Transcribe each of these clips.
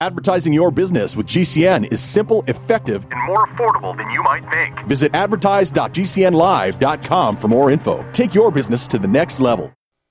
Advertising your business with GCN is simple, effective, and more affordable than you might think. Visit advertise.gcnlive.com for more info. Take your business to the next level.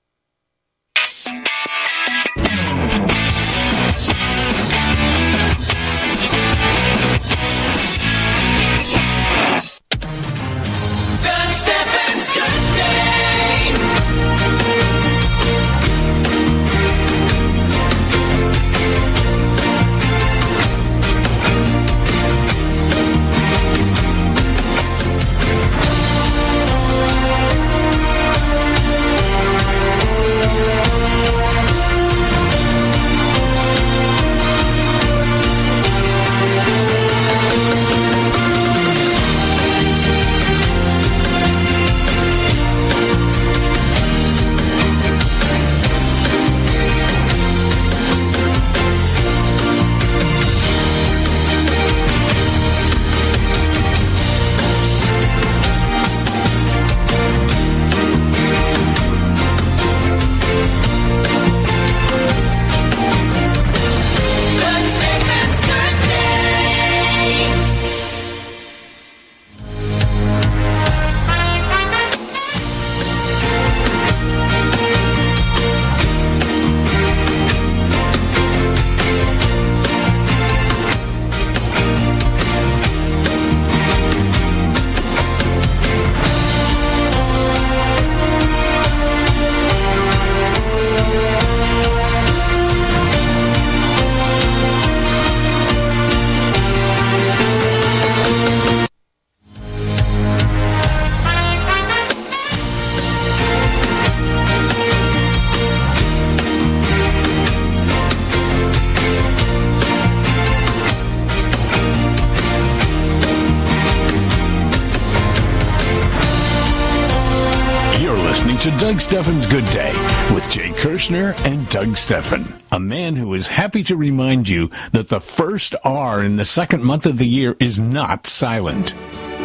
To Doug Stephan's Good Day with Jay Kirshner and Doug Stephan, a man who is happy to remind you that the first R in the second month of the year is not silent.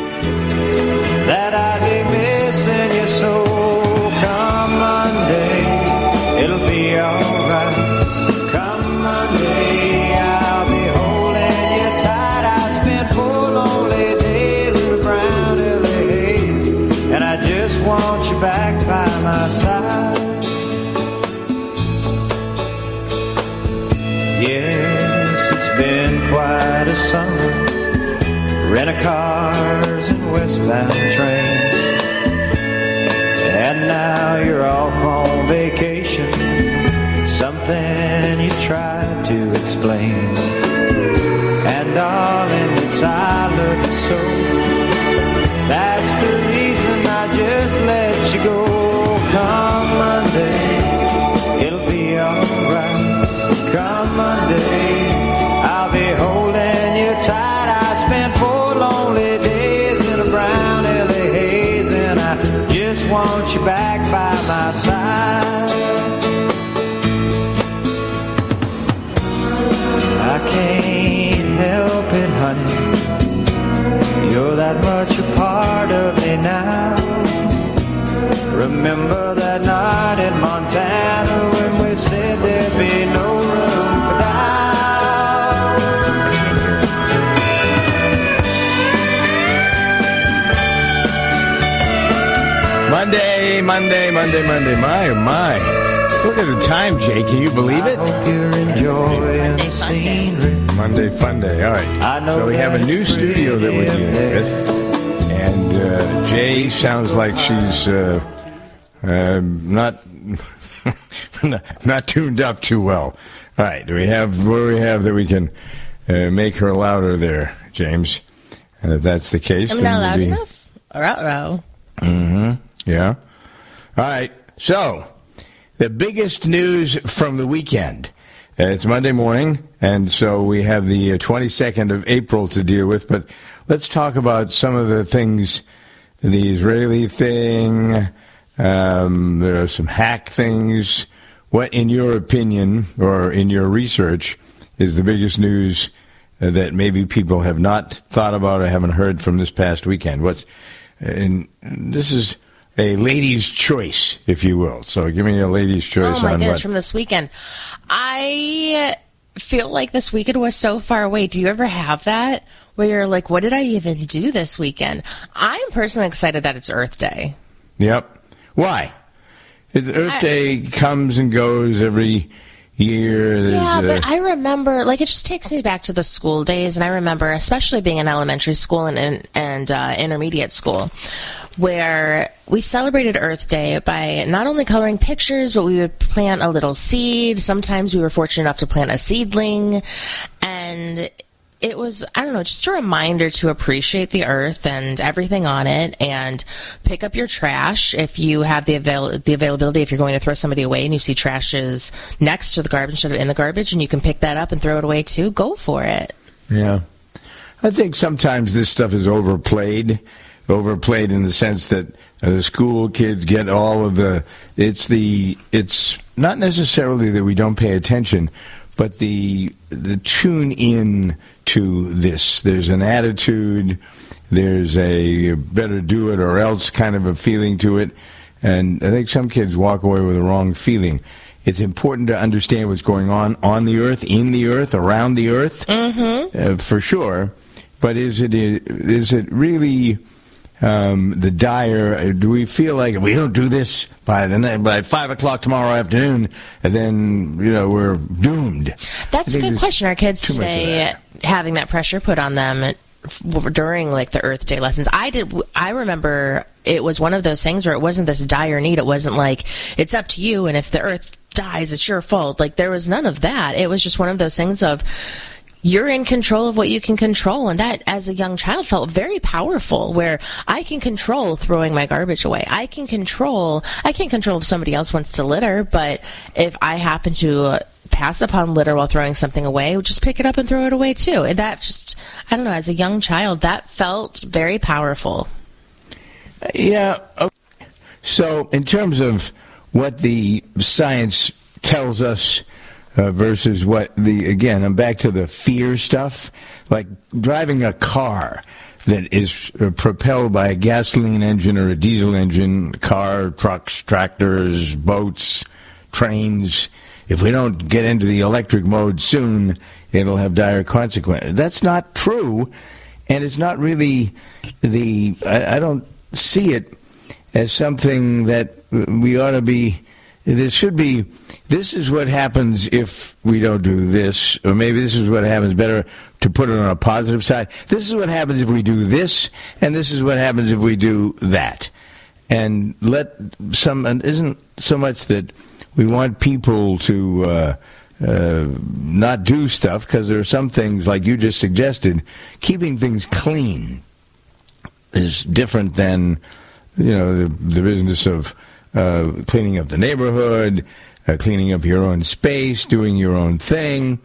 That I be missing you so come Monday, it'll be alright. Come Monday, I'll be holding you tight. I spent 4 lonely days in the brown LA haze, and I just want you back by my side. Yes, it's been quite a summer. Rent-a-cars and westbound trains, and now you're off on vacation. Something you tried to explain, and darling, it's I love you so. That's the reason I just let you go. Come Monday, it'll be alright. Come Monday, I'll be holding you tight. I spent 4 lonely days in a brown LA haze, and I just want you back by my side. I can't help it, honey, you're that much a part of me now. Remember that night in Montana when we said there'd be no room for doubt. Monday. My. Look at the time, Jay. Can you believe it? Monday fun day. All right. So we have a new studio that we're dealing with. And Jay sounds like she's not tuned up too well. All right. What do we have that we can make her louder there, James? And if that's the case, I'm not loud enough. Ruh-roh. Mm-hmm. Yeah. All right. So, the biggest news from the weekend. It's Monday morning, and so we have the 22nd of April to deal with. But let's talk about some of the things, the Israeli thing. There are some hack things. What, in your opinion, or in your research, is the biggest news that maybe people have not thought about or haven't heard from this past weekend? And this is a lady's choice, if you will. So give me a lady's choice on what. Oh, my goodness, from this weekend. feel like this weekend was so far away. Do you ever have that where you're like, what did I even do this weekend? I'm personally excited that it's Earth Day. Yep. Why? Earth Day comes and goes every year. Yeah, but I remember, like, it just takes me back to the school days, and I remember, especially being in elementary school and intermediate school, where we celebrated Earth Day by not only coloring pictures, but we would plant a little seed. Sometimes we were fortunate enough to plant a seedling, and it was, I don't know, just a reminder to appreciate the earth and everything on it, and pick up your trash if you have the availability. If you're going to throw somebody away and you see trash is next to the garbage instead of in the garbage, and you can pick that up and throw it away too, go for it. Yeah. I think sometimes this stuff is overplayed in the sense that the school kids get all of it's not necessarily that we don't pay attention, but the tune in to this. There's an attitude, there's a better do it or else kind of a feeling to it, and I think some kids walk away with the wrong feeling. It's important to understand what's going on the earth, in the earth, around the earth, for sure, but is it really the dire? Do we feel like if we don't do this by 5 o'clock tomorrow afternoon, and then we're doomed? That's a good question. Are kids today having that pressure put on them during like the Earth Day lessons? I remember it was one of those things where it wasn't this dire need. It wasn't like it's up to you, and if the Earth dies, it's your fault. Like there was none of that. It was just one of those things of, you're in control of what you can control, and that, as a young child, felt very powerful, where I can control throwing my garbage away. I can't control if somebody else wants to litter, but if I happen to pass upon litter while throwing something away, just pick it up and throw it away too. And that just, I don't know, as a young child, that felt very powerful. Yeah. Okay. So in terms of what the science tells us, versus what again, I'm back to the fear stuff, like driving a car that is propelled by a gasoline engine or a diesel engine, car, trucks, tractors, boats, trains. If we don't get into the electric mode soon, it'll have dire consequences. That's not true, and it's not really I don't see it as something that we ought to be. This should be, this is what happens if we don't do this, or maybe this is what happens, better to put it on a positive side. This is what happens if we do this, and this is what happens if we do that. And and isn't so much that we want people to not do stuff, because there are some things, like you just suggested, keeping things clean is different than, the business of cleaning up the neighborhood, cleaning up your own space, doing your own thing.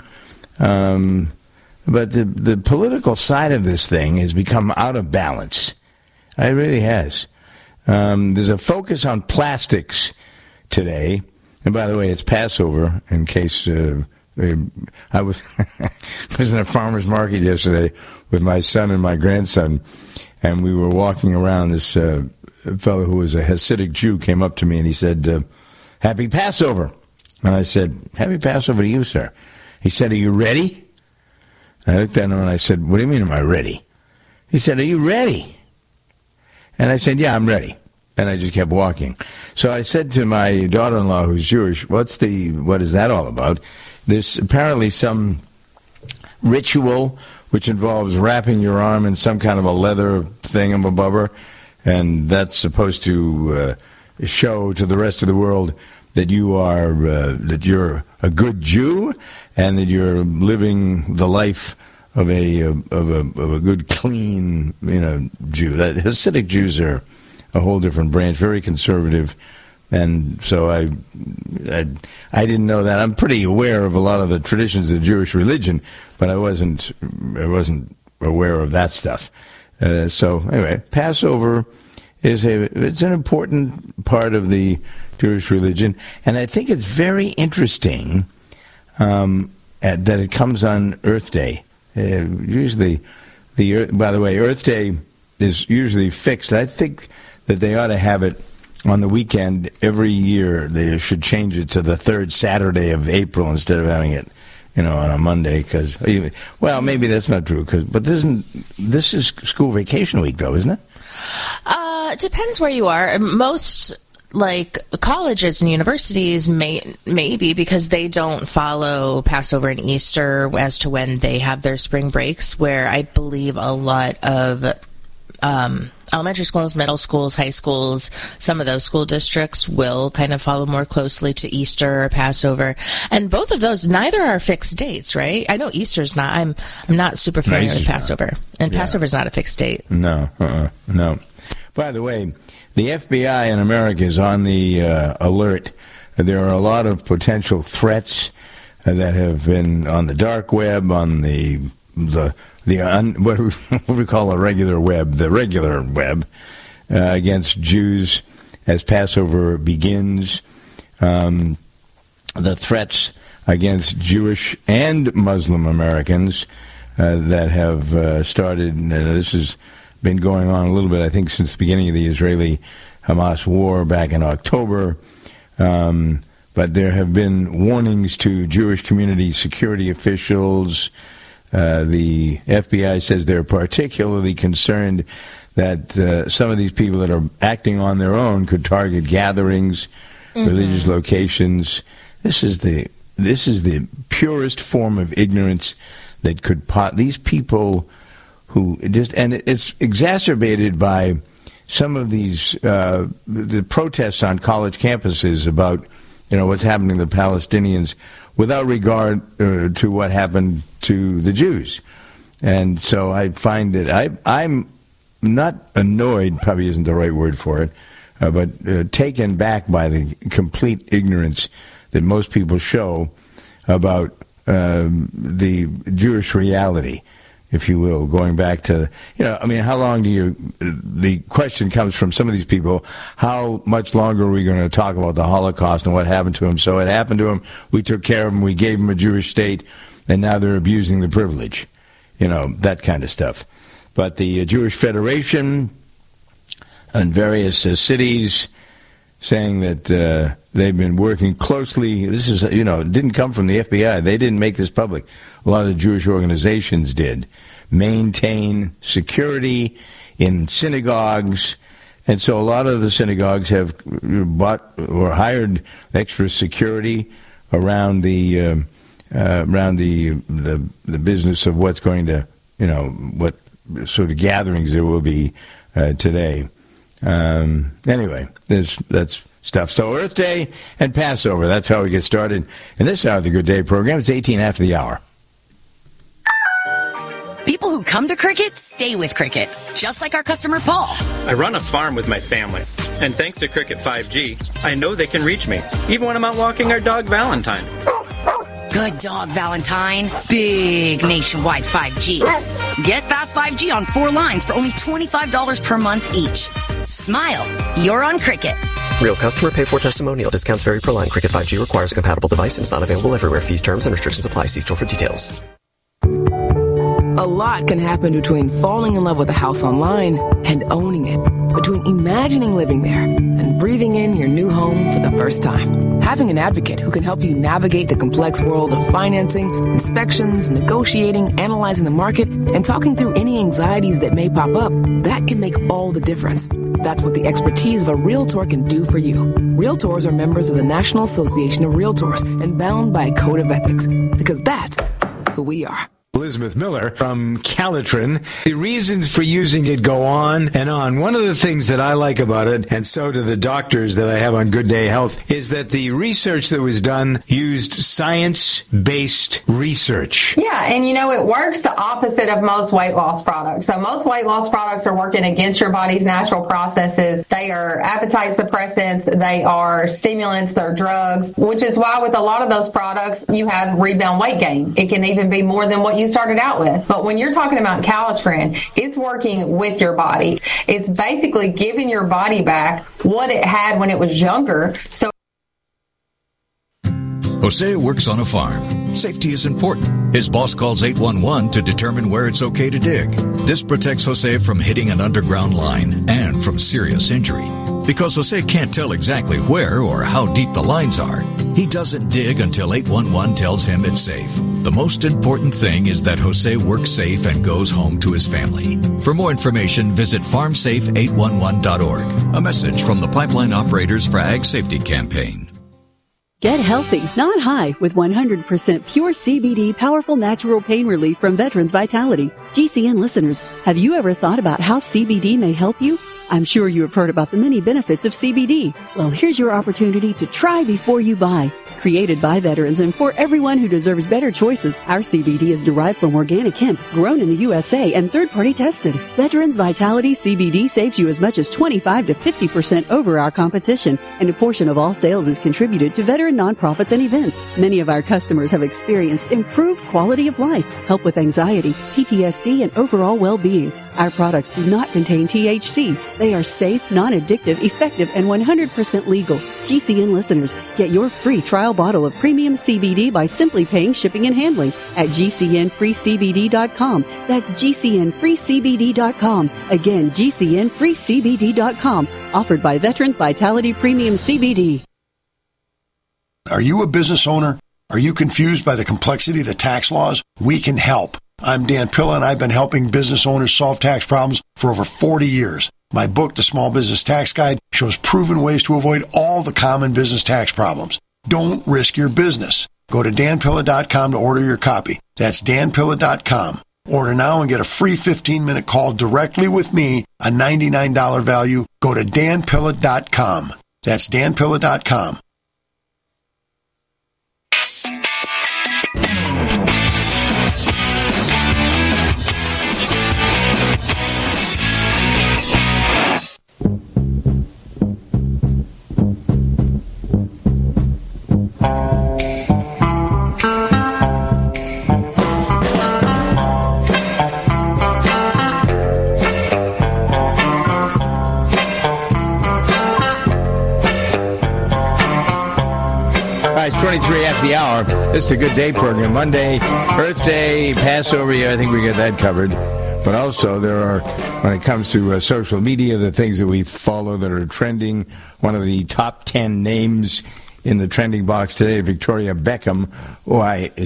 But the political side of this thing has become out of balance. It really has. There's a focus on plastics today. And by the way, it's Passover, in case I was in a farmer's market yesterday with my son and my grandson, and we were walking around. This fellow who was a Hasidic Jew came up to me and he said, "Happy Passover." And I said, "Happy Passover to you, sir." He said, "Are you ready?" And I looked at him and I said, "What do you mean, am I ready?" He said, "Are you ready?" And I said, "Yeah, I'm ready." And I just kept walking. So I said to my daughter-in-law, who's Jewish, what is that all about? There's apparently some ritual which involves wrapping your arm in some kind of a leather thingamabobber, and that's supposed to show to the rest of the world that you're a good Jew and that you're living the life of a good, clean, Jew. That Hasidic Jews are a whole different branch, very conservative, and so I didn't know that. I'm pretty aware of a lot of the traditions of the Jewish religion, but I wasn't aware of that stuff. So anyway, Passover it's an important part of the Jewish religion, and I think it's very interesting that it comes on Earth Day. Usually, by the way, Earth Day is usually fixed. I think that they ought to have it on the weekend every year. They should change it to the third Saturday of April instead of having it on a Monday, because, well, maybe that's not true, but this is school vacation week, though, isn't it? It depends where you are. Most, like, colleges and universities maybe, because they don't follow Passover and Easter as to when they have their spring breaks, where I believe a lot of elementary schools, middle schools, high schools, some of those school districts will kind of follow more closely to Easter or Passover. And both of those, neither are fixed dates, right? I know Easter's not. I'm not super familiar with Passover. And Passover's not a fixed date. No. By the way, the FBI in America is on the alert. There are a lot of potential threats that have been on the dark web, on what we call the regular web, against Jews as Passover begins. The threats against Jewish and Muslim Americans that have started. This has been going on a little bit, I think, since the beginning of the Israeli-Hamas war back in October. But there have been warnings to Jewish community security officials. The FBI says they're particularly concerned that some of these people that are acting on their own could target gatherings, religious locations. This is the purest form of ignorance that could these people who and it's exacerbated by some of these the protests on college campuses about what's happening to the Palestinians, without regard to what happened to the Jews. And so I find that I'm not annoyed, probably isn't the right word for it, but taken back by the complete ignorance that most people show about the Jewish reality, if you will, going back to, how long the question comes from some of these people, how much longer are we going to talk about the Holocaust and what happened to them? So it happened to them, we took care of them, we gave them a Jewish state, and now they're abusing the privilege, that kind of stuff. But the Jewish Federation and various cities saying that they've been working closely. This is, it didn't come from the FBI. They didn't make this public. A lot of the Jewish organizations did. Maintain security in synagogues. And so a lot of the synagogues have bought or hired extra security around the business of what's going to, what sort of gatherings there will be today. Anyway, that's stuff. So Earth Day and Passover, that's how we get started in this hour of the Good Day program. It's 18 after the hour. People who come to Cricket stay with Cricket, just like our customer Paul. I run a farm with my family, and thanks to Cricket 5G, I know they can reach me, even when I'm out walking our dog Valentine. Good dog, Valentine. Big nationwide 5G. Get fast 5G on 4 lines for only $25 per month each. Smile. You're on Cricket. Real customer pay for testimonial. Discounts vary per line. Cricket 5G requires a compatible device and is not available everywhere. Fees, terms, and restrictions apply. See store for details. A lot can happen between falling in love with a house online and owning it. Between imagining living there and breathing in your new home for the first time. Having an advocate who can help you navigate the complex world of financing, inspections, negotiating, analyzing the market, and talking through any anxieties that may pop up, that can make all the difference. That's what the expertise of a Realtor can do for you. Realtors are members of the National Association of Realtors and bound by a code of ethics, because that's who we are. Elizabeth Miller from Calitrin. The reasons for using it go on and on. One of the things that I like about it, and so do the doctors that I have on Good Day Health, is that the research that was done used science-based research. Yeah, and it works the opposite of most weight loss products. So most weight loss products are working against your body's natural processes. They are appetite suppressants, they are stimulants, they're drugs, which is why with a lot of those products, you have rebound weight gain. It can even be more than what you started out with. But when you're talking about Calitrin, it's working with your body. It's basically giving your body back what it had when it was younger. So Jose works on a farm. Safety is important. His boss calls 811 to determine where it's okay to dig. This protects Jose from hitting an underground line and from serious injury. Because Jose can't tell exactly where or how deep the lines are, he doesn't dig until 811 tells him it's safe. The most important thing is that Jose works safe and goes home to his family. For more information, visit farmsafe811.org. A message from the Pipeline Operators for Ag Safety Campaign. Get healthy, not high, with 100% pure CBD powerful natural pain relief from Veterans Vitality. GCN listeners, have you ever thought about how CBD may help you? I'm sure you have heard about the many benefits of CBD. Well, here's your opportunity to try before you buy. Created by veterans and for everyone who deserves better choices, our CBD is derived from organic hemp, grown in the USA and third-party tested. Veterans Vitality CBD saves you as much as 25 to 50% over our competition, and a portion of all sales is contributed to veteran nonprofits and events. Many of our customers have experienced improved quality of life, help with anxiety, PTSD, and overall well-being. Our products do not contain THC. They are safe, non-addictive, effective, and 100% legal. GCN listeners, get your free trial bottle of premium CBD by simply paying shipping and handling at GCNFreeCBD.com. That's GCNFreeCBD.com. Again, GCNFreeCBD.com. Offered by Veterans Vitality Premium CBD. Are you a business owner? Are you confused by the complexity of the tax laws? We can help. I'm Dan Pilla, and I've been helping business owners solve tax problems for over 40 years. My book, The Small Business Tax Guide, shows proven ways to avoid all the common business tax problems. Don't risk your business. Go to danpilla.com to order your copy. That's danpilla.com. Order now and get a free 15-minute call directly with me, a $99 value. Go to danpilla.com. That's danpilla.com. It's 23 after the hour. This is the Good Day program. Monday, Earth Day, Passover. I think we got that covered. But also, there are, when it comes to social media, the things that we follow that are trending. One of the top 10 names in the trending box today, Victoria Beckham. Why is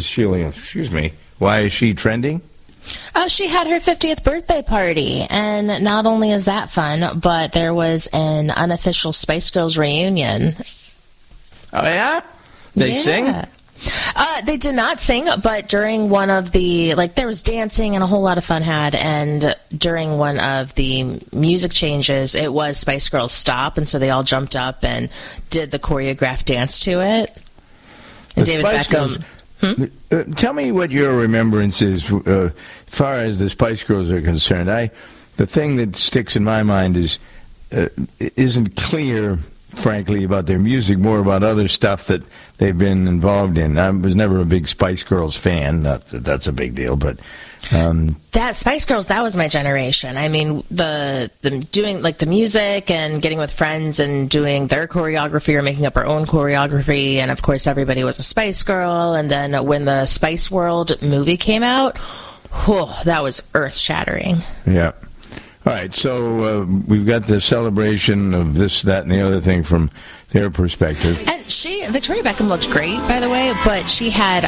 she trending? She had her 50th birthday party, and not only is that fun, but there was an unofficial Spice Girls reunion. Oh, yeah? They sing? They did not sing, but during one of the, there was dancing and a whole lot of fun had, and during one of the music changes, it was Spice Girls Stop, and so they all jumped up and did the choreographed dance to it. And David Beckham... tell me what your remembrance is as far as the Spice Girls are concerned. The thing that sticks in my mind is isn't clear, frankly, about their music, more about other stuff that they've been involved in. I was never a big Spice Girls fan. Not that that's a big deal, but... that Spice Girls, that was my generation. I mean, the doing the music and getting with friends and doing their choreography or making up our own choreography, and of course everybody was a Spice Girl. And then when the Spice World movie came out, that was earth-shattering. Yeah. All right, so we've got the celebration of this, that, and the other thing from their perspective. And Victoria Beckham looked great, by the way, but she had,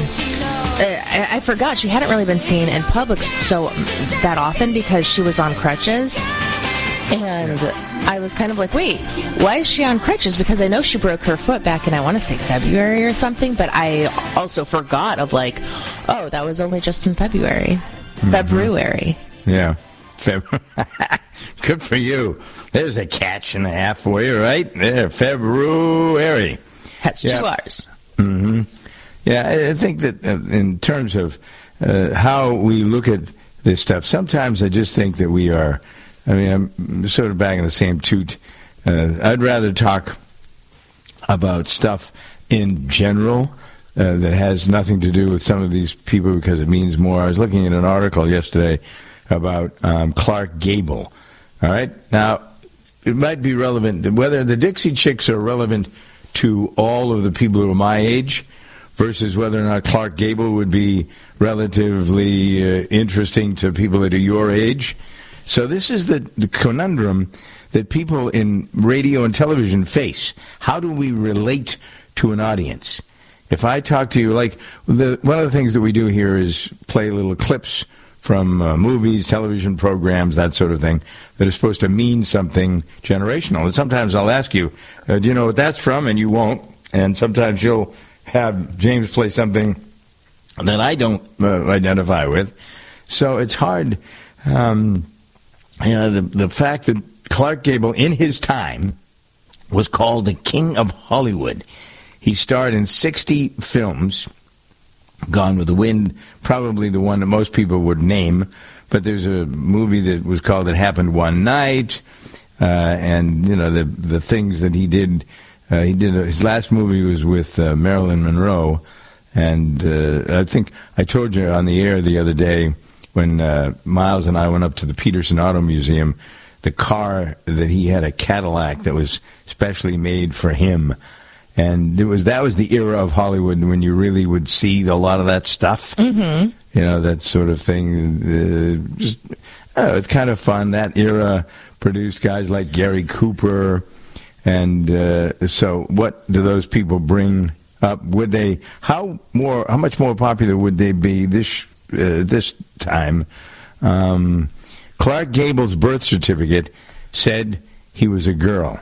I forgot, she hadn't really been seen in public that often because she was on crutches. And I was kind of like, wait, why is she on crutches? Because I know she broke her foot back in, I want to say, February or something, but I also forgot of that was only just in February. Mm-hmm. February. Yeah. Good for you. There's a catch and a half for you, right? There, February. That's 2 hours. Mm-hmm. Yeah, I think that in terms of how we look at this stuff, sometimes I just think that we are, I'm sort of banging the same toot. I'd rather talk about stuff in general that has nothing to do with some of these people because it means more. I was looking at an article yesterday about Clark Gable. All right? Now, it might be relevant, whether the Dixie Chicks are relevant to all of the people who are my age versus whether or not Clark Gable would be relatively interesting to people that are your age. So this is the conundrum that people in radio and television face. How do we relate to an audience? If I talk to you, like one of the things that we do here is play little clips from movies, television programs, that sort of thing, that are supposed to mean something generational. And sometimes I'll ask you, do you know what that's from? And you won't. And sometimes you'll have James play something that I don't identify with. So it's hard. The fact that Clark Gable, in his time, was called the King of Hollywood. He starred in 60 films. Gone with the Wind, probably the one that most people would name. But there's a movie that was called It Happened One Night. And, the things that he did. His last movie was with Marilyn Monroe. And I think I told you on the air the other day when Miles and I went up to the Peterson Auto Museum, the car that he had, a Cadillac that was specially made for him. And that was the era of Hollywood when you really would see a lot of that stuff. Mm-hmm. That sort of thing. It's kind of fun. That era produced guys like Gary Cooper. And so what do those people bring up? Would they, how much more popular would they be this time? Clark Gable's birth certificate said he was a girl.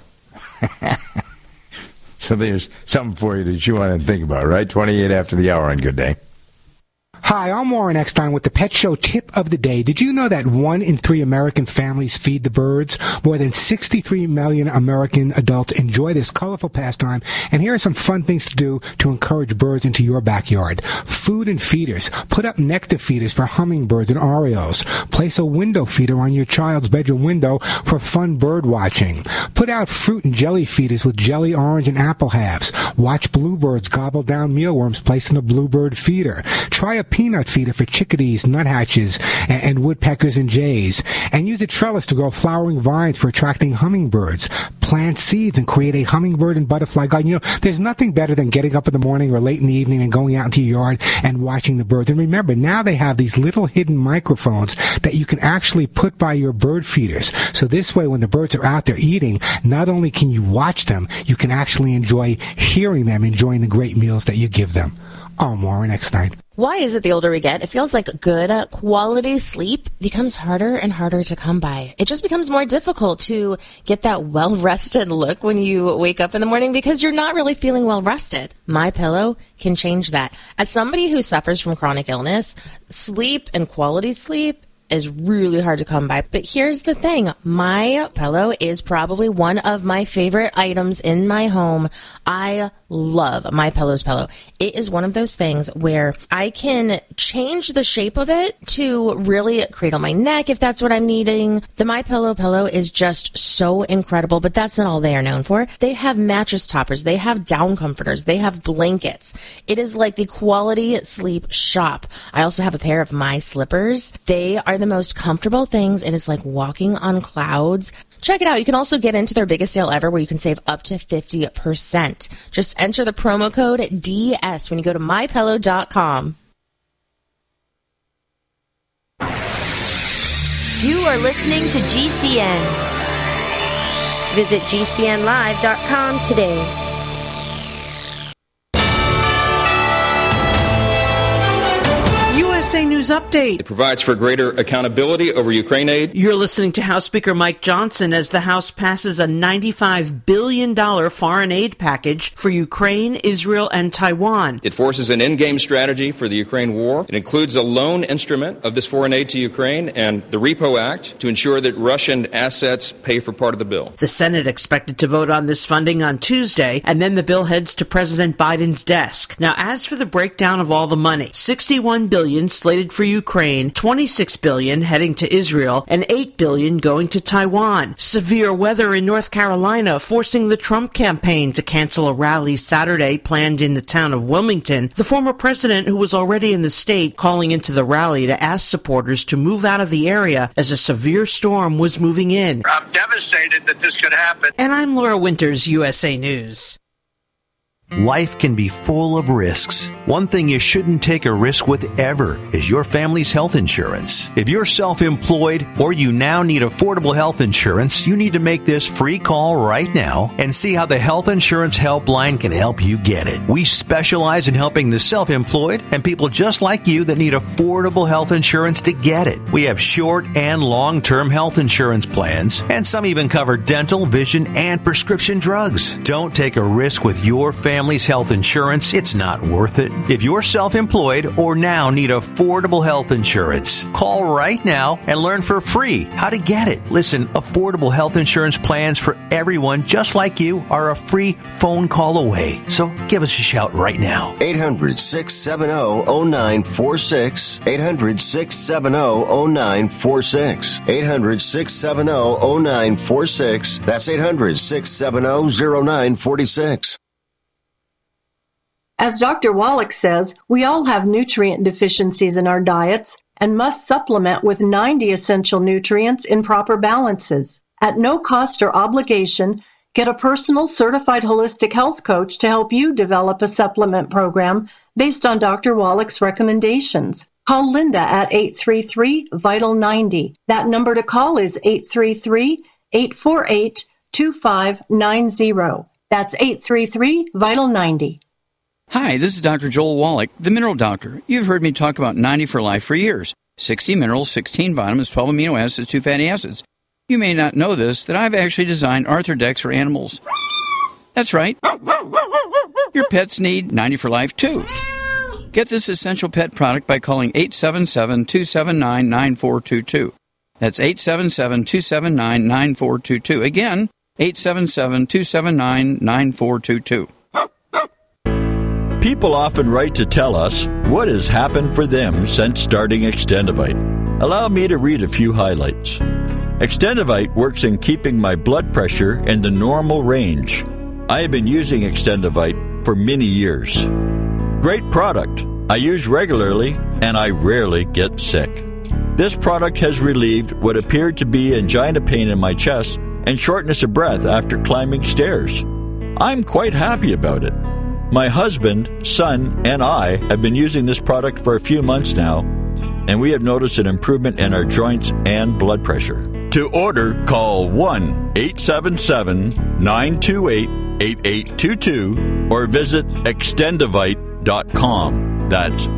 So there's something for you that you want to think about, right? 28 after the hour on Good Day. Hi, I'm Warren Eckstein with the Pet Show Tip of the Day. Did you know that 1 in 3 American families feed the birds? More than 63 million American adults enjoy this colorful pastime. And here are some fun things to do to encourage birds into your backyard. Food and feeders. Put up nectar feeders for hummingbirds and orioles. Place a window feeder on your child's bedroom window for fun bird watching. Put out fruit and jelly feeders with jelly, orange, and apple halves. Watch bluebirds gobble down mealworms placed in a bluebird feeder. Try a peanut feeder for chickadees, nuthatches, and woodpeckers and jays. And use a trellis to grow flowering vines for attracting hummingbirds. Plant seeds and create a hummingbird and butterfly garden. There's nothing better than getting up in the morning or late in the evening and going out into your yard and watching the birds. And remember, now they have these little hidden microphones that you can actually put by your bird feeders. So this way, when the birds are out there eating, not only can you watch them, you can actually enjoy hearing them, enjoying the great meals that you give them. I'm Warren Eckstein. Why is it the older we get, it feels like good quality sleep becomes harder and harder to come by? It just becomes more difficult to get that well-rested look when you wake up in the morning because you're not really feeling well-rested. MyPillow can change that. As somebody who suffers from chronic illness, sleep and quality sleep is really hard to come by. But here's the thing. MyPillow is probably one of my favorite items in my home. I love MyPillow's pillow. It is one of those things where I can change the shape of it to really cradle my neck if that's what I'm needing. The MyPillow pillow is just so incredible, but that's not all they are known for. They have mattress toppers. They have down comforters. They have blankets. It is like the quality sleep shop. I also have a pair of My Slippers. They are the most comfortable things. It is like walking on clouds. Check it out. You can also get into their biggest sale ever where you can save up to 50%. Just enter the promo code DS when you go to MyPillow.com. You are listening to GCN. Visit GCNlive.com today. USA News Update. It provides for greater accountability over Ukraine aid. You're listening to House Speaker Mike Johnson as the House passes a $95 billion foreign aid package for Ukraine, Israel, and Taiwan. It forces an endgame strategy for the Ukraine war. It includes a loan instrument of this foreign aid to Ukraine and the Repo Act to ensure that Russian assets pay for part of the bill. The Senate expected to vote on this funding on Tuesday, and then the bill heads to President Biden's desk. Now, as for the breakdown of all the money, $61 billion slated for Ukraine, $26 billion heading to Israel, and $8 billion going to Taiwan. Severe weather in North Carolina forcing the Trump campaign to cancel a rally Saturday planned in the town of Wilmington. The former president, who was already in the state, calling into the rally to ask supporters to move out of the area as a severe storm was moving in. I'm devastated that this could happen. And I'm Laura Winters, USA News. Life can be full of risks. One thing you shouldn't take a risk with ever is your family's health insurance. If you're self-employed or you now need affordable health insurance, you need to make this free call right now and see how the Health Insurance Helpline can help you get it. We specialize in helping the self-employed and people just like you that need affordable health insurance to get it. We have short and long-term health insurance plans, and some even cover dental, vision, and prescription drugs. Don't take a risk with your family's health insurance. It's not worth it. If you're self-employed or now need affordable health insurance, call right now and learn for free how to get it. Listen, affordable health insurance plans for everyone just like you are a free phone call away. So give us a shout right now. 800-670-0946. 800-670-0946. 800-670-0946. That's 800-670-0946. As Dr. Wallach says, we all have nutrient deficiencies in our diets and must supplement with 90 essential nutrients in proper balances. At no cost or obligation, get a personal certified holistic health coach to help you develop a supplement program based on Dr. Wallach's recommendations. Call Linda at 833-VITAL-90. That number to call is 833-848-2590. That's 833-VITAL-90. Hi, this is Dr. Joel Wallach, the Mineral Doctor. You've heard me talk about 90 for Life for years. 60 minerals, 16 vitamins, 12 amino acids, 2 fatty acids. You may not know this, that I've actually designed Arthrodex for animals. That's right. Your pets need 90 for Life, too. Get this essential pet product by calling 877-279-9422. That's 877-279-9422. Again, 877-279-9422. People often write to tell us what has happened for them since starting Extendivite. Allow me to read a few highlights. Extendivite works in keeping my blood pressure in the normal range. I have been using Extendivite for many years. Great product. I use regularly and I rarely get sick. This product has relieved what appeared to be angina pain in my chest and shortness of breath after climbing stairs. I'm quite happy about it. My husband, son, and I have been using this product for a few months now, and we have noticed an improvement in our joints and blood pressure. To order, call 1-877-928-8822 or visit extendivite.com. That's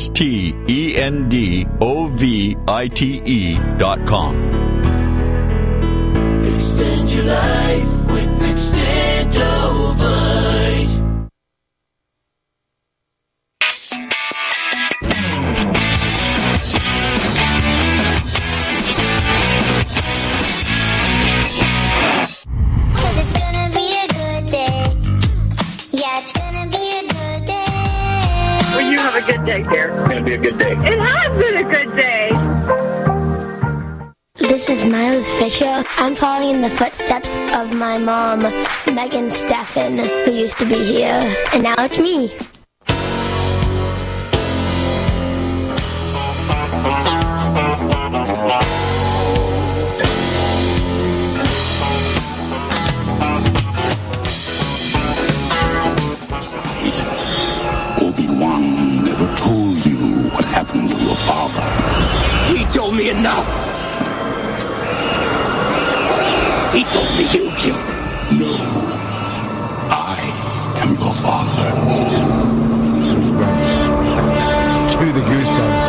XTENDOVITE.com. Extend your life with Extendovite. It's gonna be a good day. Yeah, it's gonna be a good day. Well, you have a good day, dear. It's gonna be a good day. It has been a good day. This is Miles Fisher. I'm following in the footsteps of my mom, Megan Steffen, who used to be here. And now it's me. Obi-Wan never told you what happened to your father. He told me enough. He told me you killed him. No. I am your father. Give me the goosebumps.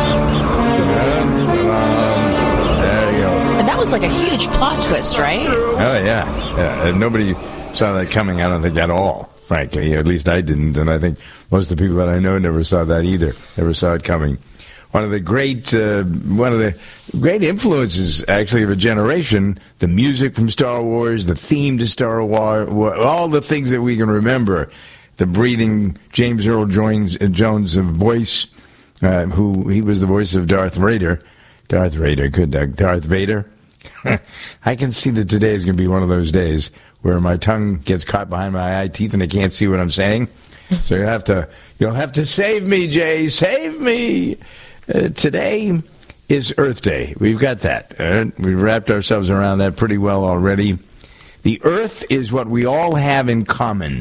There you go. And that was like a huge plot twist, right? Oh, yeah. And nobody saw that coming, I don't think, at all. Frankly, at least I didn't, and I think most of the people that I know never saw that either. Never saw it coming. One of the great influences, actually, of a generation. The music from Star Wars, the theme to Star Wars, all the things that we can remember. The breathing James Earl Jones' voice, who he was the voice of Darth Vader. Darth Vader. I can see that today is going to be one of those days where my tongue gets caught behind my eye teeth and I can't see what I'm saying. So you'll have to save me, Jay. Save me. Today is Earth Day. We've got that. We've wrapped ourselves around that pretty well already. The Earth is what we all have in common,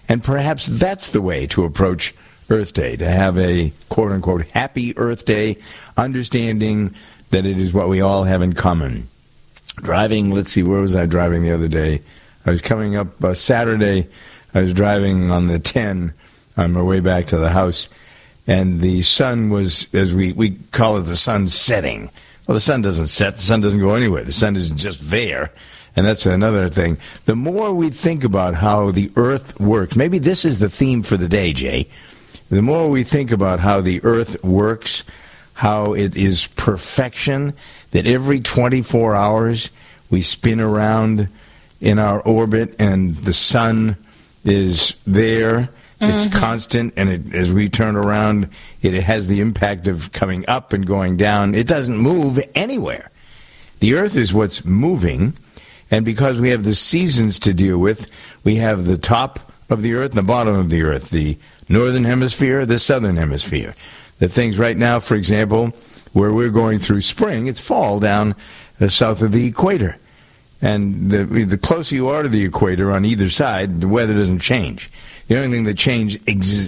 And perhaps that's the way to approach Earth Day, to have a quote-unquote happy Earth Day, understanding that it is what we all have in common. Driving, let's see, where was I driving the other day? I was coming up Saturday. I was driving on the 10 on my way back to the house, and the sun was, as we call it, the sun setting. Well, the sun doesn't set. The sun doesn't go anywhere. The sun is just there. And that's another thing. The more we think about how the earth works, maybe this is the theme for the day, Jay. The more we think about how the earth works, how it is perfection, that every 24 hours we spin around in our orbit and the sun is there. It's constant, and as we turn around, it has the impact of coming up and going down. It doesn't move anywhere. The earth is what's moving, and because we have the seasons to deal with, we have the top of the earth and the bottom of the earth, the northern hemisphere, the southern hemisphere. The things right now, for example, where we're going through spring, it's fall down south of the equator. And the closer you are to the equator on either side, the weather doesn't change. The only thing that changed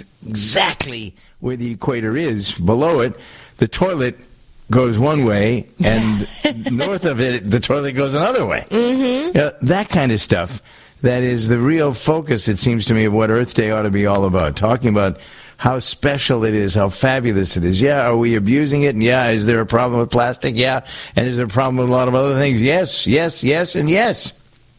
exactly where the equator is, below it, the toilet goes one way, and north of it, the toilet goes another way. That kind of stuff, that is the real focus, it seems to me, of what Earth Day ought to be all about. Talking about how special it is, how fabulous it is. Yeah, are we abusing it? And yeah, is there a problem with plastic? Yeah. And is there a problem with a lot of other things? Yes, yes, yes, and yes.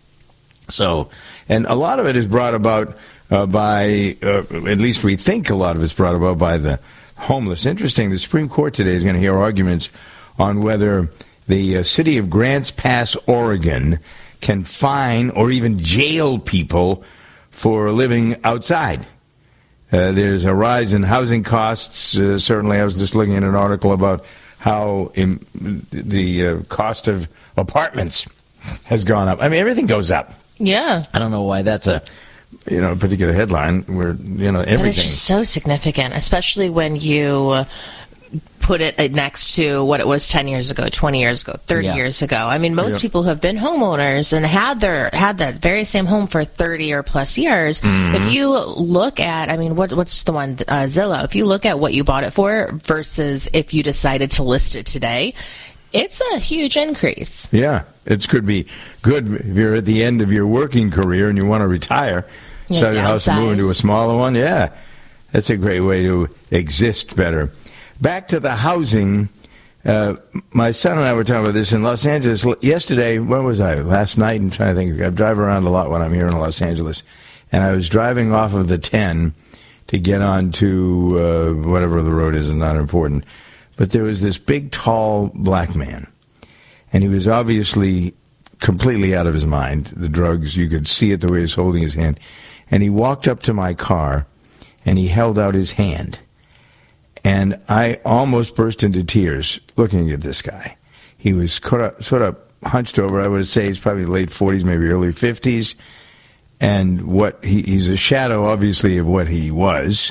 So, and a lot of it is brought about by, at least we think a lot of it's brought about by the homeless. Interesting, the Supreme Court today is going to hear arguments on whether the city of Grants Pass, Oregon, can fine or even jail people for living outside. There's a rise in housing costs. Certainly, I was just looking at an article about how the cost of apartments has gone up. I mean, everything goes up. Yeah. I don't know why that's a particular headline where, everything. But it's just so significant, especially when you put it next to what it was 10 years ago, 20 years ago, 30 years ago. I mean, most people who have been homeowners and had that very same home for 30 or plus years, if you look at, I mean, what's the one, Zillow, if you look at what you bought it for versus if you decided to list it today, it's a huge increase. Yeah, it could be good if you're at the end of your working career and you want to retire, sell your house and move into a smaller one. Yeah, that's a great way to exist better. Back to the housing. My son and I were talking about this in Los Angeles yesterday. Where was I? Last night. I'm trying to think. I drive around a lot when I'm here in Los Angeles. And I was driving off of the 10 to get on to whatever the road is, not important. But there was this big, tall black man. And he was obviously completely out of his mind. The drugs, you could see it the way he was holding his hand. And he walked up to my car, and he held out his hand. And I almost burst into tears looking at this guy. He was sort of hunched over. I would say he's probably late 40s, maybe early 50s. And he's a shadow, obviously, of what he was.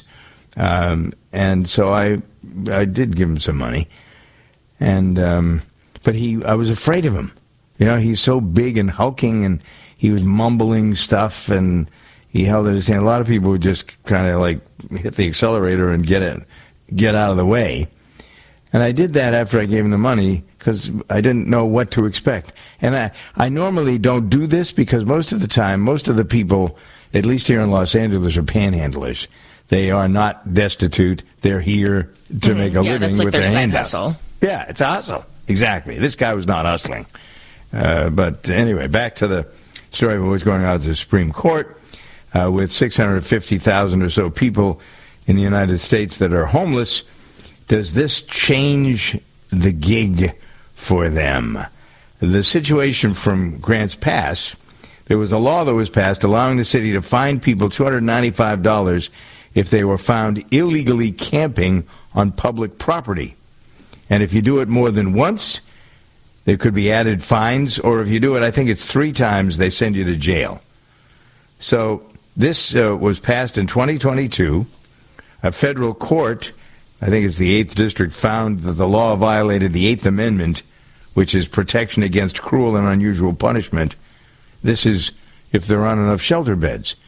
And so I did give him some money. And but I was afraid of him. He's so big and hulking, and he was mumbling stuff, and he held it in his hand. A lot of people would just kind of like hit the accelerator and get out of the way. And I did that after I gave him the money because I didn't know what to expect. And I normally don't do this because most of the time, most of the people, at least here in Los Angeles, are panhandlers. They are not destitute. They're here to make a living with their hand out. Yeah, it's a hustle. Exactly. This guy was not hustling. But anyway, back to the story of what's going on at the Supreme Court with 650,000 or so people in the United States that are homeless. Does this change the gig for them? The situation from Grants Pass, there was a law that was passed allowing the city to fine people $295 if they were found illegally camping on public property. And if you do it more than once, there could be added fines, or if you do it, I think it's 3 times, they send you to jail. So this was passed in 2022. A federal court, I think it's the 8th District, found that the law violated the 8th Amendment, which is protection against cruel and unusual punishment. This is if there aren't enough shelter beds.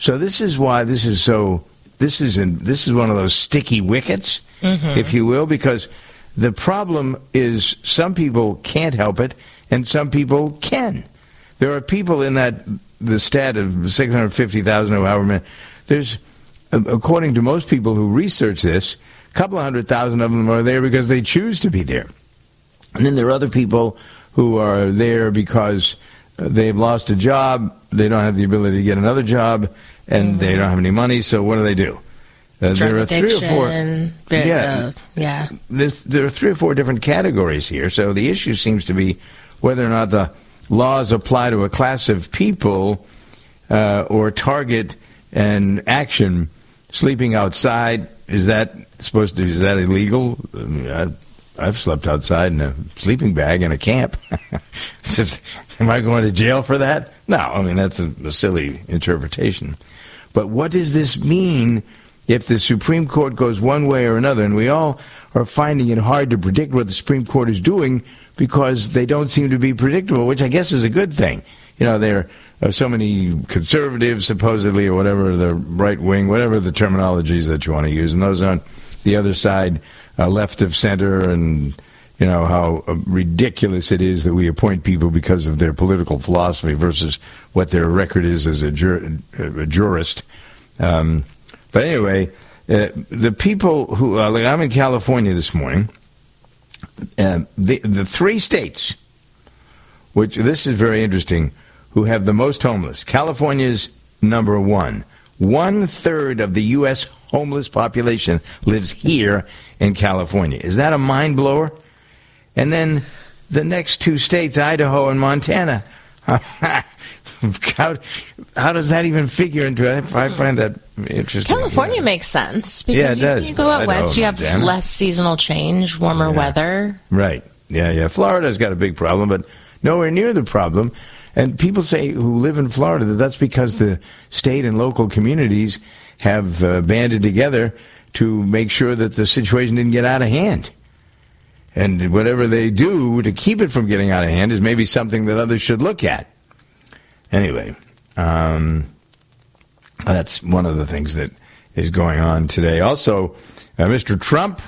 So this is why this is so. This is one of those sticky wickets, if you will, because the problem is some people can't help it and some people can. There are people in the stat of 650,000 or however many. There's, according to most people who research this, a couple of 100,000 of them are there because they choose to be there. And then there are other people who are there because they've lost a job, they don't have the ability to get another job, and they don't have any money, so what do? There are three or four. There are 3 or 4 different categories here. So the issue seems to be whether or not the laws apply to a class of people or target an action. Sleeping outside, is that illegal? I mean, I've slept outside in a sleeping bag in a camp. Am I going to jail for that? No, I mean, that's a silly interpretation. But what does this mean if the Supreme Court goes one way or another? And we all are finding it hard to predict what the Supreme Court is doing because they don't seem to be predictable, which I guess is a good thing. You know, there are so many conservatives, supposedly, or whatever, the right wing, whatever the terminologies that you want to use, and those on the other side, left of center, and you know how ridiculous it is that we appoint people because of their political philosophy versus what their record is as a jurist. But anyway, the people who, like I'm in California this morning, the 3 states, which this is very interesting, who have the most homeless. California's number 1. 1/3 of the U.S. homeless population lives here in California. Is that a mind blower? And then the next 2 states, Idaho and Montana. How does that even figure into it? I find that interesting. California makes sense because it does. You go out west, you have less seasonal change, warmer weather. Right. Yeah. Florida's got a big problem, but nowhere near the problem. And people say who live in Florida that that's because the state and local communities have banded together to make sure that the situation didn't get out of hand. And whatever they do to keep it from getting out of hand is maybe something that others should look at. Anyway, that's one of the things that is going on today. Also, Mr. Trump,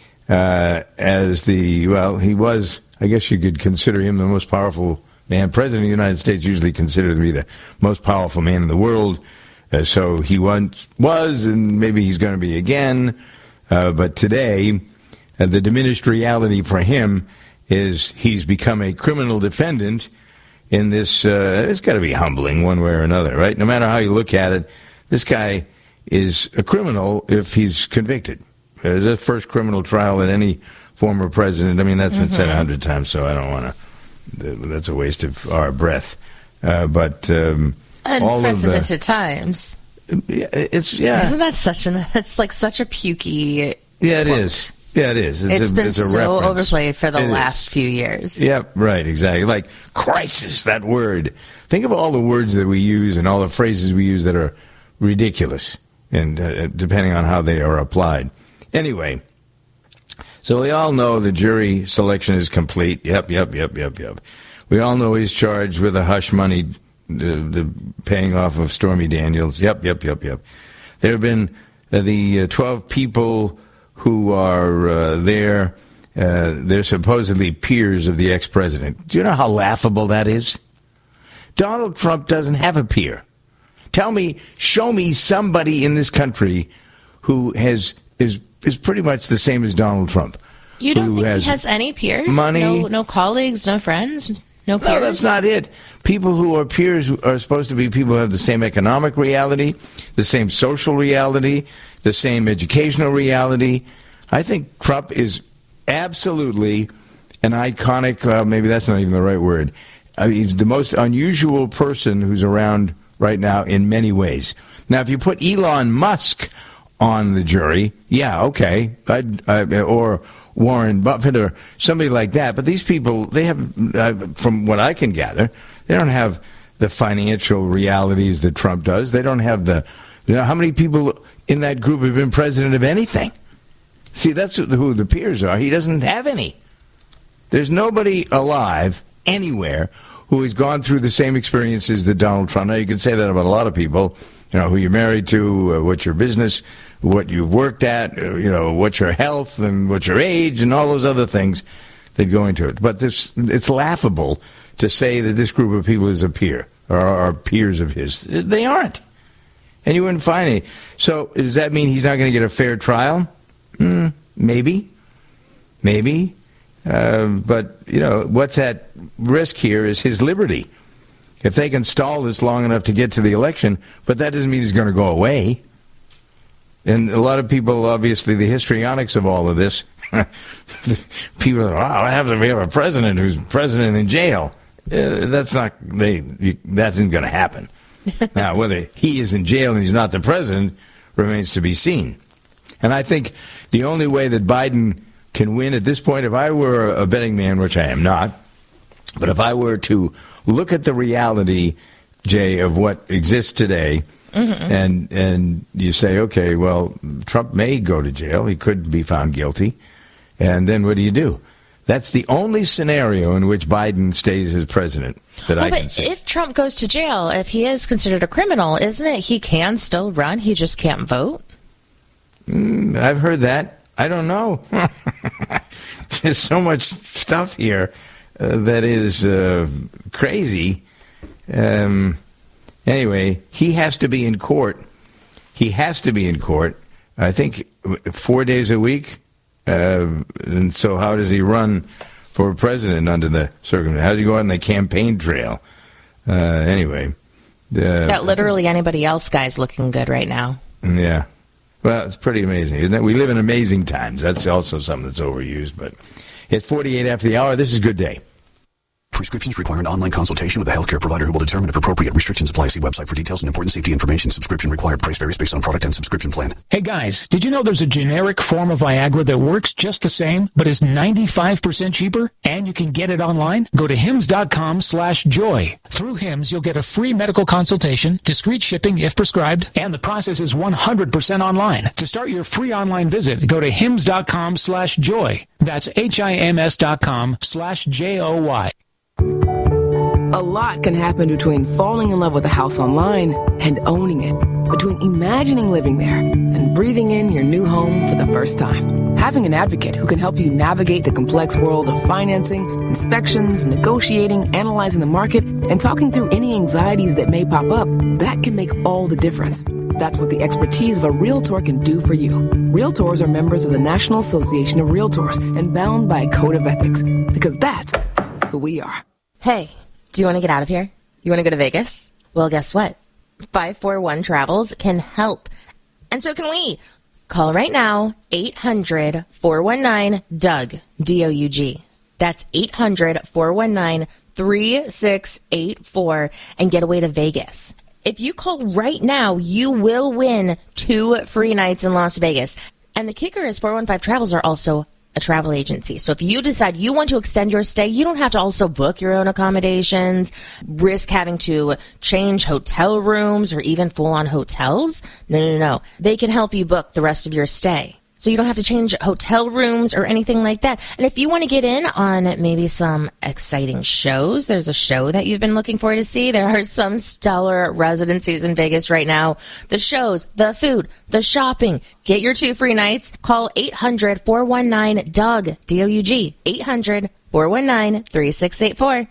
he was, I guess you could consider him the most powerful man. President of the United States usually considered to be the most powerful man in the world. So he once was, and maybe he's going to be again. But today, the diminished reality for him is he's become a criminal defendant in this. It's got to be humbling one way or another, right? No matter how you look at it, this guy is a criminal if he's convicted. It's the first criminal trial in any former president. I mean, that's been said 100 times, so I don't want to. That's a waste of our breath. But unprecedented times. Isn't that such it's like such a pukey. Yeah, it quote. Is. Yeah, it is. It's been so reference. overplayed for the last few years. Yep, right, exactly. Like crisis, that word. Think of all the words that we use and all the phrases we use that are ridiculous, and depending on how they are applied. Anyway, so we all know the jury selection is complete. Yep. We all know he's charged with the hush money, the paying off of Stormy Daniels. Yep. There have been the 12 people who are there. They're supposedly peers of the ex-president. Do you know how laughable that is? Donald Trump doesn't have a peer. Show me somebody in this country who is pretty much the same as Donald Trump. You don't think he has any peers? Money? No colleagues, no friends, no peers? No, that's not it. People who are peers are supposed to be people who have the same economic reality, the same social reality, the same educational reality. I think Trump is absolutely an iconic, maybe that's not even the right word. He's the most unusual person who's around right now in many ways. Now, if you put Elon Musk on the jury, yeah, okay, or Warren Buffett or somebody like that. But these people, they have, from what I can gather, they don't have the financial realities that Trump does. They don't have how many people in that group have been president of anything? See, that's who the peers are. He doesn't have any. There's nobody alive anywhere who has gone through the same experiences that Donald Trump. Now, you can say that about a lot of people, who you're married to, what's your business, what you've worked at, what's your health and what's your age and all those other things that go into it. But it's laughable to say that this group of people is a peer or are peers of his. They aren't. And you wouldn't find any. So does that mean he's not going to get a fair trial? Maybe. But, what's at risk here is his liberty. If they can stall this long enough to get to the election, but that doesn't mean he's going to go away. And a lot of people, obviously, the histrionics of all of this, people are, wow, what happens if we have a president who's president in jail? That isn't going to happen. Now, whether he is in jail and he's not the president remains to be seen. And I think the only way that Biden can win at this point, if I were a betting man, which I am not, but if I were to look at the reality, Jay, of what exists today, and you say, okay, well, Trump may go to jail. He could be found guilty. And then what do? That's the only scenario in which Biden stays as president that I can see. But if Trump goes to jail, if he is considered a criminal, isn't it he can still run? He just can't vote? I've heard that. I don't know. There's so much stuff here that is crazy. Anyway, he has to be in court. I think 4 days a week. And so how does he run for president under the circumstances? How does he go out on the campaign trail? Anyway. Got literally anybody else, guys, looking good right now. Yeah. Well, it's pretty amazing, isn't it? We live in amazing times. That's also something that's overused. But it's 48 after the hour. This is Good Day. Prescriptions require an online consultation with a healthcare provider who will determine if appropriate restrictions apply. See website for details and important safety information. Subscription required. Price varies based on product and subscription plan. Hey guys, did you know there's a generic form of Viagra that works just the same, but is 95% cheaper? And you can get it online? Go to hims.com/joy. Through Hims, you'll get a free medical consultation, discreet shipping if prescribed, and the process is 100% online. To start your free online visit, go to hims.com/joy. That's HIMS.com/JOY. A lot can happen between falling in love with a house online and owning it, between imagining living there and breathing in your new home for the first time. Having an advocate who can help you navigate the complex world of financing, inspections, negotiating, analyzing the market, and talking through any anxieties that may pop up, that can make all the difference. That's what the expertise of a Realtor can do for you. Realtors are members of the National Association of Realtors and bound by a code of ethics, because that's who we are. Hey, do you want to get out of here? You want to go to Vegas? Well, guess what? 541 Travels can help. And so can we. Call right now, 800-419-DOUG, D-O-U-G. That's 800-419-3684 and get away to Vegas. If you call right now, you will win 2 free nights in Las Vegas. And the kicker is 415 Travels are also a travel agency. So if you decide you want to extend your stay, you don't have to also book your own accommodations, risk having to change hotel rooms or even full-on hotels. No. They can help you book the rest of your stay. So you don't have to change hotel rooms or anything like that. And if you want to get in on maybe some exciting shows, there's a show that you've been looking forward to see. There are some stellar residencies in Vegas right now. The shows, the food, the shopping. Get your 2 free nights. Call 800-419-DOUG, D-O-U-G, 800-419-3684.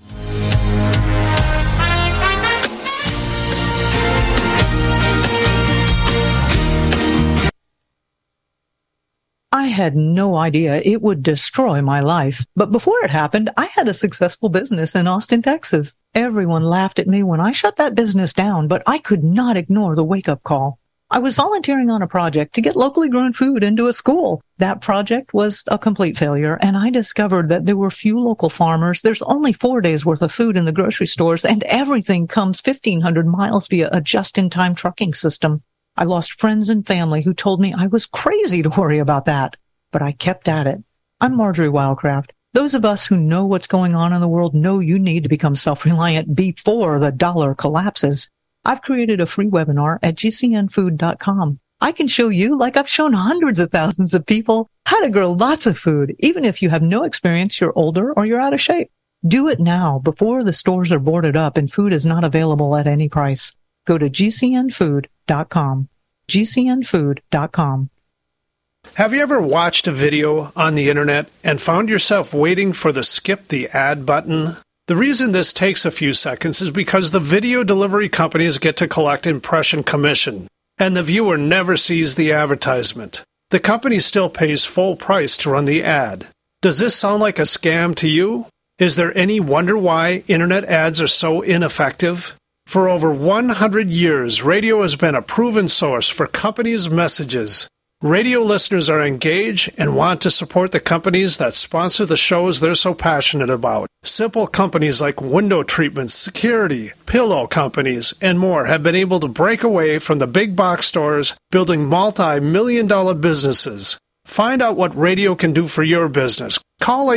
I had no idea it would destroy my life. But before it happened, I had a successful business in Austin, Texas. Everyone laughed at me when I shut that business down, but I could not ignore the wake-up call. I was volunteering on a project to get locally grown food into a school. That project was a complete failure, and I discovered that there were few local farmers. There's only 4 days worth of food in the grocery stores, and everything comes 1,500 miles via a just-in-time trucking system. I lost friends and family who told me I was crazy to worry about that, but I kept at it. I'm Marjorie Wildcraft. Those of us who know what's going on in the world know you need to become self-reliant before the dollar collapses. I've created a free webinar at gcnfood.com. I can show you, like I've shown hundreds of thousands of people, how to grow lots of food, even if you have no experience, you're older, or you're out of shape. Do it now before the stores are boarded up and food is not available at any price. Go to GCNfood.com. GCNfood.com. Have you ever watched a video on the internet and found yourself waiting for the skip the ad button? The reason this takes a few seconds is because the video delivery companies get to collect impression commission, and the viewer never sees the advertisement. The company still pays full price to run the ad. Does this sound like a scam to you? Is there any wonder why internet ads are so ineffective? For over 100 years, radio has been a proven source for companies' messages. Radio listeners are engaged and want to support the companies that sponsor the shows they're so passionate about. Simple companies like window treatments, security, pillow companies, and more have been able to break away from the big box stores, building multi-million-dollar businesses. Find out what radio can do for your business. Call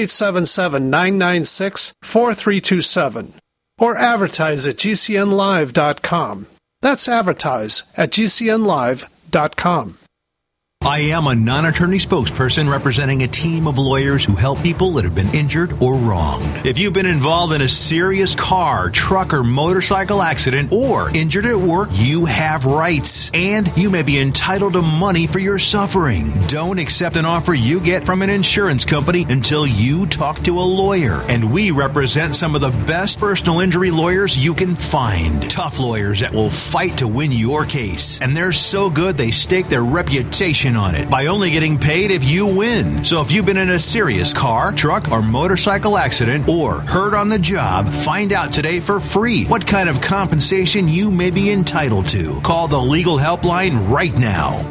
877-996-4327 or advertise at GCNlive.com. That's advertise at GCNlive.com. I am a non-attorney spokesperson representing a team of lawyers who help people that have been injured or wronged. If you've been involved in a serious car, truck, or motorcycle accident or injured at work, you have rights, and you may be entitled to money for your suffering. Don't accept an offer you get from an insurance company until you talk to a lawyer, and we represent some of the best personal injury lawyers you can find. Tough lawyers that will fight to win your case, and they're so good they stake their reputation on it by only getting paid if you win. So if you've been in a serious car, truck, or motorcycle accident or hurt on the job, find out today for free what kind of compensation you may be entitled to. Call the legal helpline right now.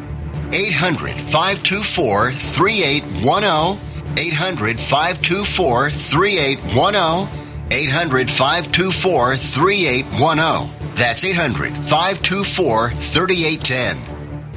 800-524-3810. 800-524-3810. 800-524-3810. That's 800-524-3810.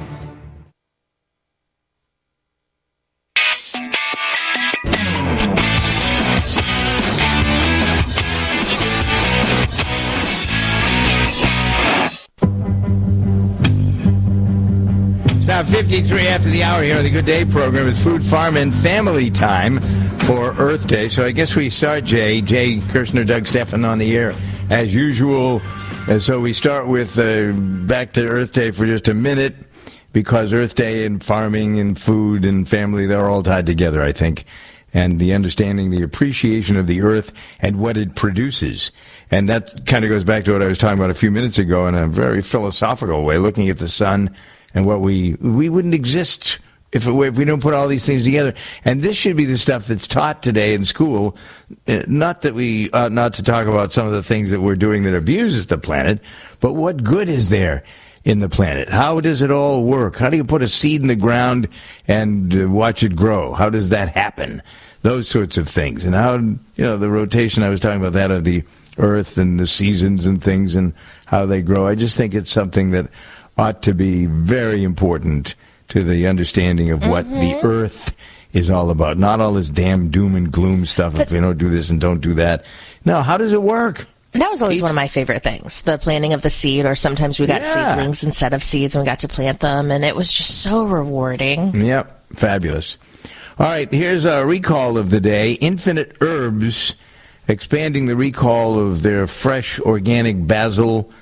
Now, 53 after the hour here on the Good Day program is Food, Farm, and Family Time for Earth Day. So I guess we start, Jay Kirshner, Doug Stephan on the air as usual. And so we start with back to Earth Day for just a minute, because Earth Day and farming and food and family, they're all tied together, I think. And the understanding, the appreciation of the earth and what it produces. And that kind of goes back to what I was talking about a few minutes ago in a very philosophical way, looking at the sun and what we wouldn't exist if we don't put all these things together. And this should be the stuff that's taught today in school. Not that we ought not to talk about some of the things that we're doing that abuses the planet, but what good is there in the planet? How does it all work? How do you put a seed in the ground and watch it grow? How does that happen? Those sorts of things. And how, the rotation, I was talking about that of the earth and the seasons and things and how they grow. I just think it's something that ought to be very important to the understanding of what the earth is all about. Not all this damn doom and gloom stuff. If we don't do this and don't do that. No, how does it work? That was always one of my favorite things, the planting of the seed, or sometimes we got seedlings instead of seeds and we got to plant them, and it was just so rewarding. Yep, fabulous. All right, here's a recall of the day. Infinite Herbs expanding the recall of their fresh organic basil.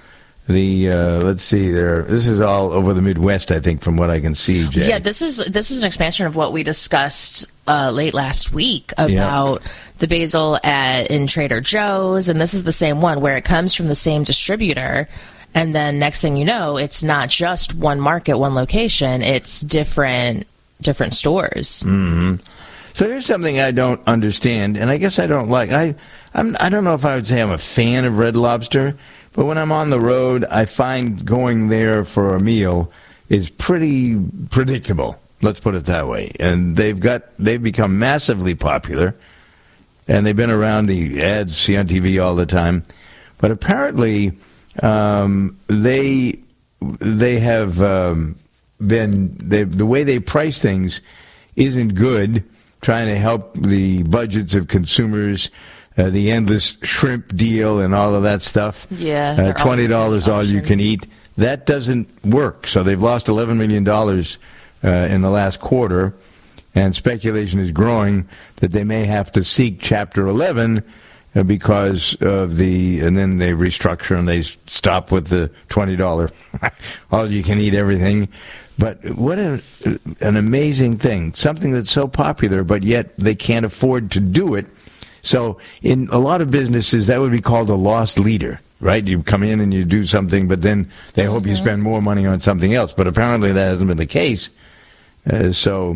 Let's see there. This is all over the Midwest, I think, from what I can see, Jay. Yeah, this is an expansion of what we discussed late last week about the basil in Trader Joe's, and this is the same one where it comes from the same distributor, and then next thing you know, it's not just one market, one location. It's different stores. Mm-hmm. So here's something I don't understand, and I guess I don't like. I don't know if I would say I'm a fan of Red Lobster. But when I'm on the road, I find going there for a meal is pretty predictable. Let's put it that way. And they've become massively popular, and they've been around. The ads see on TV all the time. But apparently, they have been the way they price things isn't good. Trying to help the budgets of consumers. The endless shrimp deal and all of that stuff. Yeah. $20 all you can eat. That doesn't work. So they've lost $11 million in the last quarter, and speculation is growing that they may have to seek Chapter 11 because of and then they restructure and they stop with the $20 all you can eat everything. But what an amazing thing, something that's so popular, but yet they can't afford to do it. So in a lot of businesses, that would be called a lost leader, right? You come in and you do something, but then they hope you spend more money on something else. But apparently that hasn't been the case. The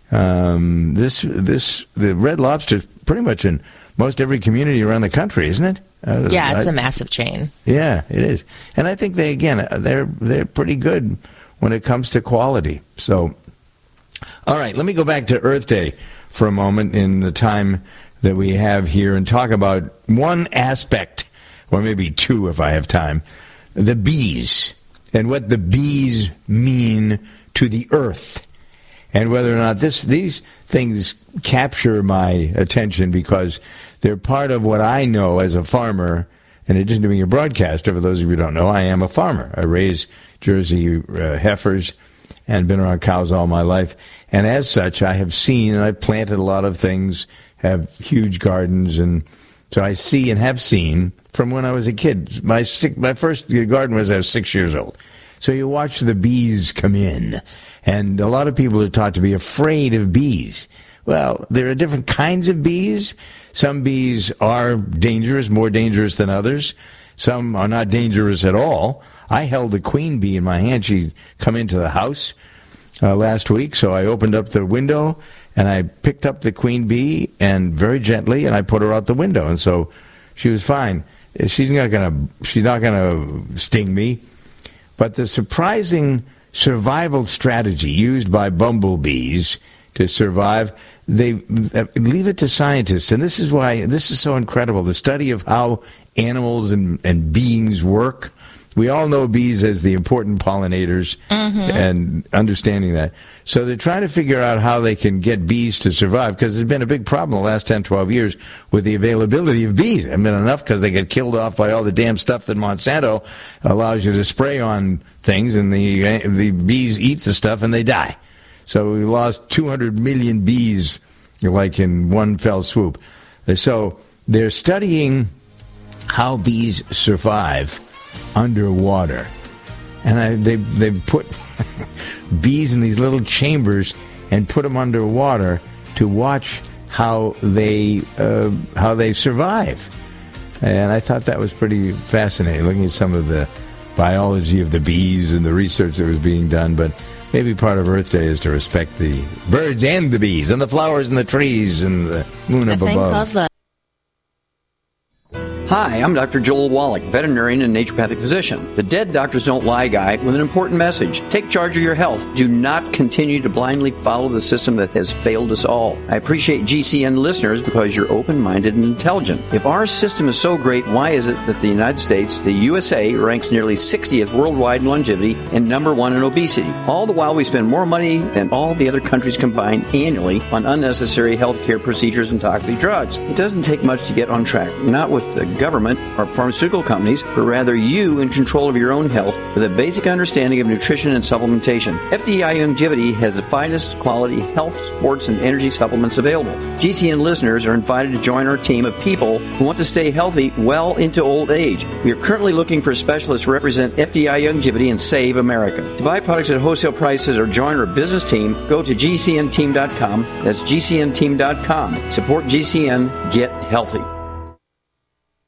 Red Lobster is pretty much in most every community around the country, isn't it? Yeah, it's a massive chain. Yeah, it is. And I think they're pretty good when it comes to quality. So, all right, let me go back to Earth Day for a moment in the time that we have here and talk about one aspect, or maybe two if I have time, the bees, and what the bees mean to the earth, and whether or not these things capture my attention because they're part of what I know as a farmer. In addition to being a broadcaster, for those of you who don't know, I am a farmer. I raise Jersey heifers and been around cows all my life. And as such, I have seen and I've planted a lot of things, have huge gardens, and so I see and have seen from when I was a kid. My first garden was I was 6 years old. So you watch the bees come in, and a lot of people are taught to be afraid of bees. Well, there are different kinds of bees. Some bees are dangerous, more dangerous than others. Some are not dangerous at all. I held a queen bee in my hand. She'd come into the house last week, so I opened up the window, and I picked up the queen bee, and very gently, and I put her out the window, and so she was fine. She's not gonna sting me. But the surprising survival strategy used by bumblebees to survive, they leave it to scientists. And this is why this is so incredible, the study of how animals and beings work. We all know bees as the important pollinators, and understanding that. So they're trying to figure out how they can get bees to survive, because there's been a big problem the last 10, 12 years with the availability of bees. I mean, enough because they get killed off by all the damn stuff that Monsanto allows you to spray on things, and the bees eat the stuff and they die. So we lost 200 million bees, like in one fell swoop. So they're studying how bees survive underwater, and they put bees in these little chambers and put them underwater to watch how they survive. And I thought that was pretty fascinating, looking at some of the biology of the bees and the research that was being done. But maybe part of Earth Day is to respect the birds and the bees and the flowers and the trees and the moon up above. Hi, I'm Dr. Joel Wallach, veterinarian and naturopathic physician. The Dead Doctors Don't Lie guy with an important message. Take charge of your health. Do not continue to blindly follow the system that has failed us all. I appreciate GCN listeners because you're open-minded and intelligent. If our system is so great, why is it that the United States, the USA, ranks nearly 60th worldwide in longevity and number 1 in obesity? All the while we spend more money than all the other countries combined annually on unnecessary healthcare procedures and toxic drugs. It doesn't take much to get on track. Not with the government or pharmaceutical companies, but rather you in control of your own health with a basic understanding of nutrition and supplementation. FDI Longevity has the finest quality health, sports, and energy supplements available. GCN listeners are invited to join our team of people who want to stay healthy well into old age. We are currently looking for specialists to represent FDI Longevity and Save America. To buy products at wholesale prices or join our business team, go to GCNteam.com. That's GCNteam.com. Support GCN. Get healthy.